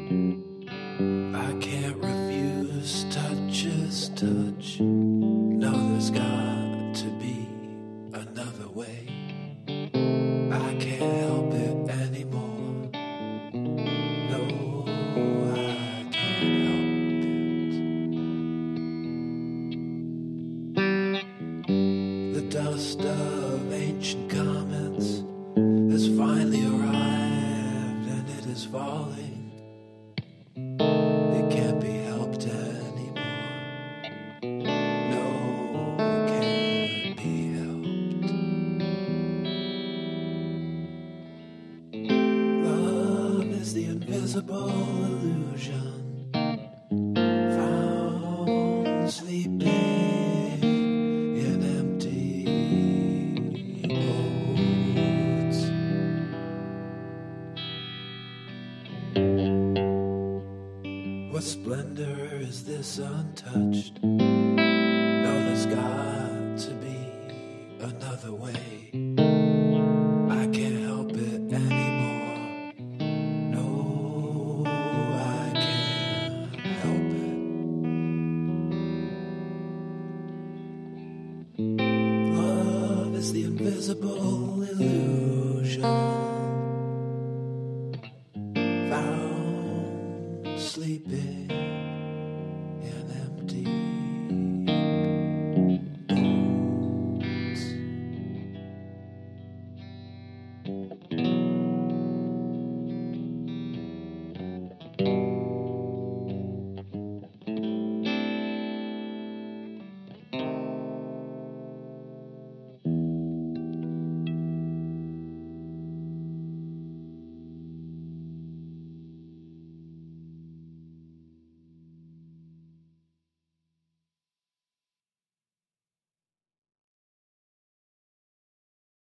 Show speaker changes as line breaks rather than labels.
I can't refuse touch's touch. No, there's got to be another way. I can't help it anymore. No, I can't help it. The dust of ancient comments has finally arrived and it is falling. It can't be helped anymore. No, it can't be helped. Love is the invisible illusion found sleeping in empty boats. What splendor is this untouched? No, there's got to be another way. I can't help it anymore. No, I can't help it. Love is the invisible illusion found sleeping